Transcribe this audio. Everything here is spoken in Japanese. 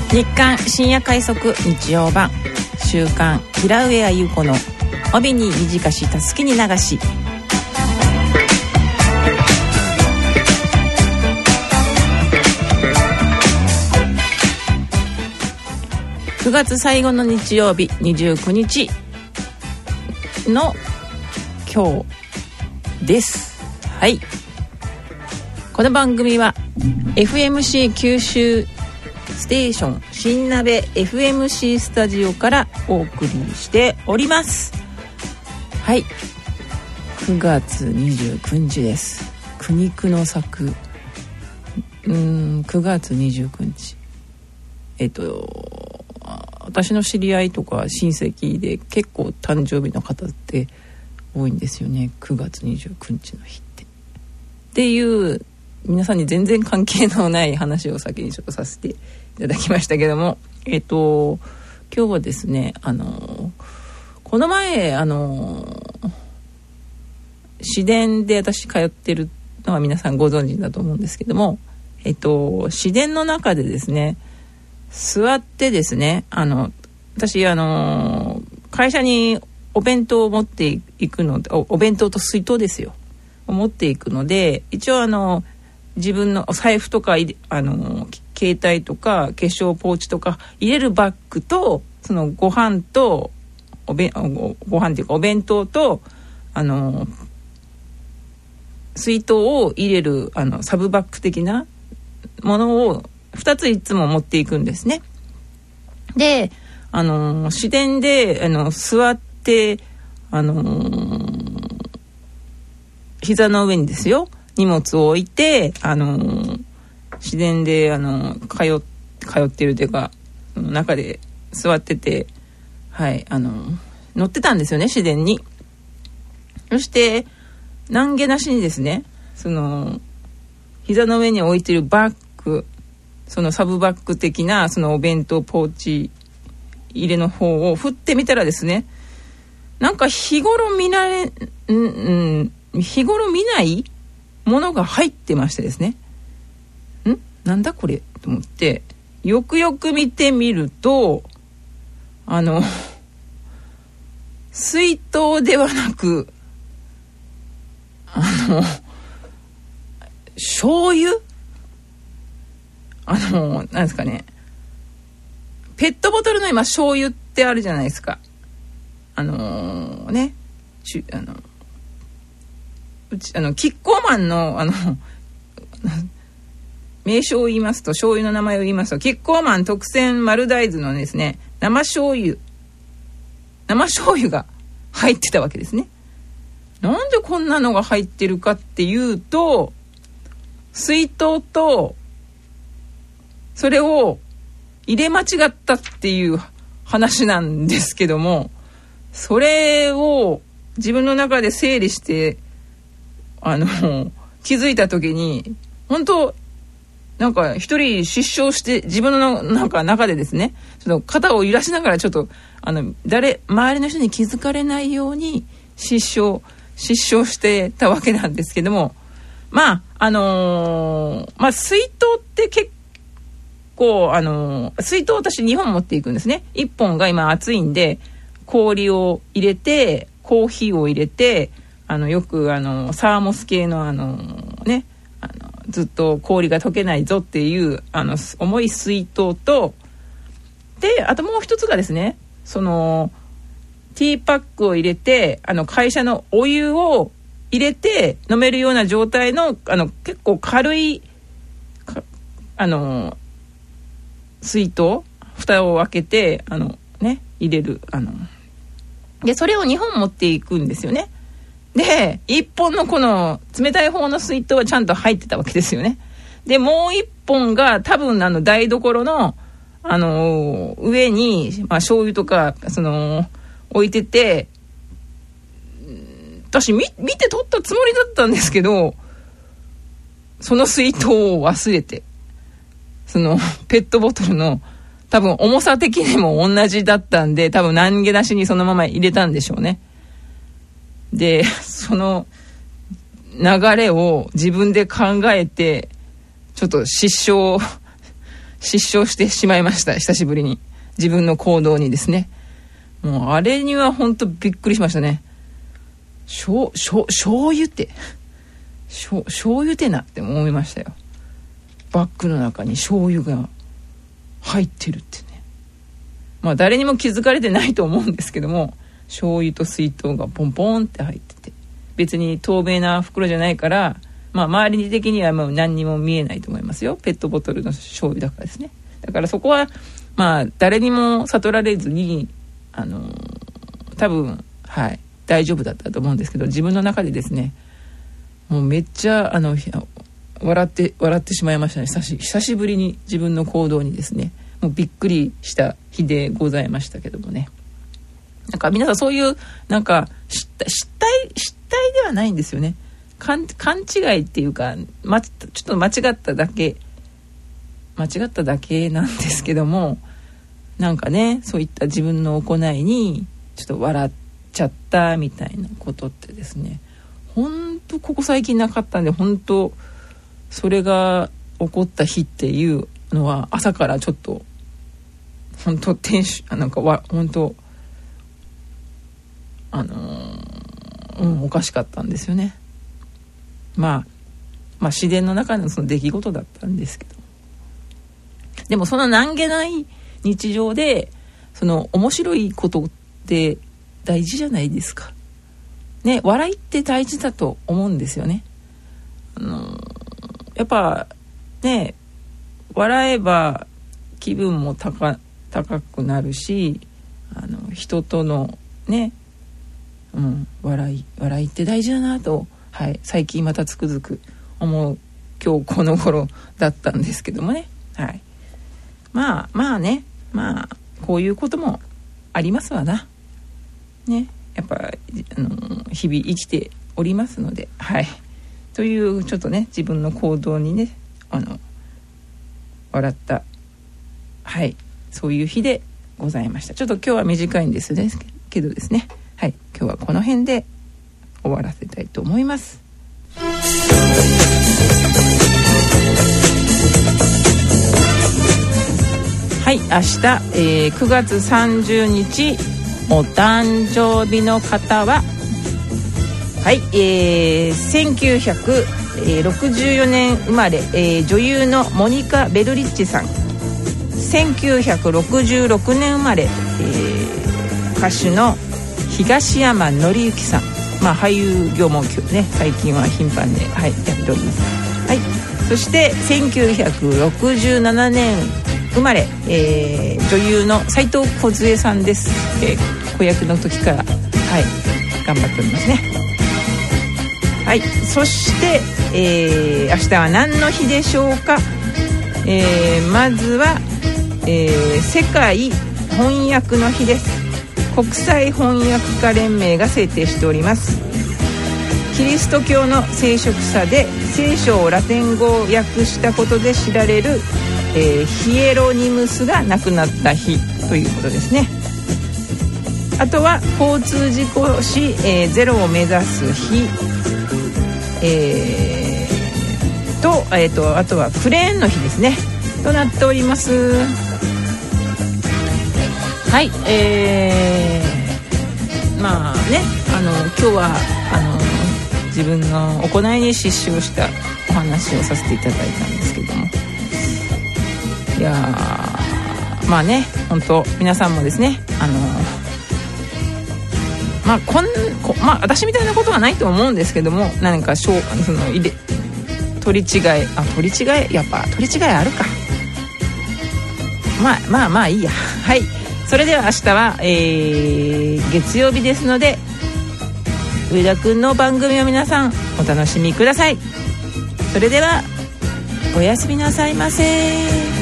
日刊深夜快速日曜版、週刊平上優子の帯に短したすきに流し。9月最後の日曜日、29日の今日です。はい、この番組は FMC 九州ステーション新鍋 FMC スタジオからお送りしております。はい、9月29日です。苦肉の策。9月29日、私の知り合いとか親戚で結構誕生日の方って多いんですよね。9月29日の日っていう皆さんに全然関係のない話を先にちょっとさせていただきましたけども、今日はですね、この前市電で私通ってるのは皆さんご存知だと思うんですけども、市電の中でですね、座ってですね、私会社にお弁当を持っていくので、お弁当と水筒ですよ持っていくので、一応自分のお財布とか携帯とか化粧ポーチとか入れるバッグと、そのご飯とご飯っていうかお弁当と水筒を入れるサブバッグ的なものを2ついつも持っていくんですね。で市電で座って膝の上にですよ荷物を置いて市電で通ってるというか中で座ってて、はい乗ってたんですよね、市電に。そして何気なしにですね、その膝の上に置いてるバッグ、そのサブバッグ的なそのお弁当ポーチ入れの方を振ってみたらですね、なんか日頃見ないものが入ってましてですね、なんだこれと思ってよくよく見てみると、水筒ではなく醤油、なんですかね、ペットボトルの今醤油ってあるじゃないですか。キッコーマンの名称を言いますと、醤油の名前を言いますと、キッコーマン特選丸大豆のですね、生醤油が入ってたわけですね。なんでこんなのが入ってるかっていうと、水筒とそれを入れ間違ったっていう話なんですけども、それを自分の中で整理して気づいた時に、本当なんか一人失笑して、自分の中でですね、ちょっと肩を揺らしながら、ちょっと周りの人に気づかれないように失笑してたわけなんですけども、水筒って結構水筒私2本持っていくんですね。1本が今暑いんで氷を入れて、コーヒーを入れて、よくサーモス系のずっと氷が溶けないぞっていう重い水筒と、であともう一つがですね、そのティーパックを入れて会社のお湯を入れて飲めるような状態の結構軽い水筒、蓋を開けて入れるでそれを2本持っていくんですよね。で1本のこの冷たい方の水筒はちゃんと入ってたわけですよね。でもう1本が多分台所の上に、醤油とか置いてて、私見て取ったつもりだったんですけど、その水筒を忘れて、そのペットボトルの多分重さ的にも同じだったんで、多分何気なしにそのまま入れたんでしょうね。でその流れを自分で考えてちょっと失笑失笑してしまいました。久しぶりに自分の行動にですね。もうあれには本当びっくりしましたね。醤油って醤油ってなって思いましたよ。バッグの中に醤油が入ってるってね。まあ誰にも気づかれてないと思うんですけども、醤油と水筒がポンポンって入ってて、別に透明な袋じゃないから、まあ周り的にはもう何にも見えないと思いますよ。ペットボトルの醤油だからですね。だからそこはまあ誰にも悟られずに多分はい大丈夫だったと思うんですけど、自分の中でですね、もうめっちゃ笑ってしまいましたね。久しぶりに自分の行動にですね、もうびっくりした日でございましたけどもね。なんか皆さんそういうなんか失態ではないんですよね。勘違いっていうか、ちょっと間違っただけなんですけども、なんかね、そういった自分の行いにちょっと笑っちゃったみたいなことってですね、本当ここ最近なかったんで、本当それが起こった日っていうのは朝からちょっと本当本当おかしかったんですよね。まあ自然の中のその出来事だったんですけど、でもその何気ない日常でその面白いことって大事じゃないですかね。笑いって大事だと思うんですよね。やっぱね、笑えば気分も高くなるし、人とのね、笑いって大事だなと、はい、最近またつくづく思う今日この頃だったんですけどもね。はい、まあね、まあこういうこともありますわなね。やっぱ日々生きておりますので、はい、というちょっとね自分の行動にね笑った、はい、そういう日でございました。ちょっと今日は短いんですねけどですね、はい、今日はこの辺で終わらせたいと思います。はい、明日、9月30日お誕生日の方は、はい、1964年生まれ、女優のモニカ・ベルリッチさん、1966年生まれ、歌手の東山紀之さん、まあ、俳優業もね最近は頻繁で、はい、やっております。はい、そして1967年生まれ、女優の斉藤梢さんです。子役の時から、はい、頑張っておりますね。はい、そして、明日は何の日でしょうか。まずは、世界翻訳の日です。国際翻訳家連盟が制定しております。キリスト教の聖職者で聖書をラテン語を訳したことで知られる、ヒエロニムスが亡くなった日ということですね。あとは交通事故死、ゼロを目指す日、あとはクレーンの日ですねとなっております。はい、まあね、今日は自分の行いに失笑したお話をさせていただいたんですけども、いやまあね、本当皆さんもですね、まあ私みたいなことはないと思うんですけども、何か取り違いやっぱ取り違いあるか。まあいいや。はい、それでは明日は、月曜日ですので、上田くんの番組を皆さんお楽しみください。それではおやすみなさいませ。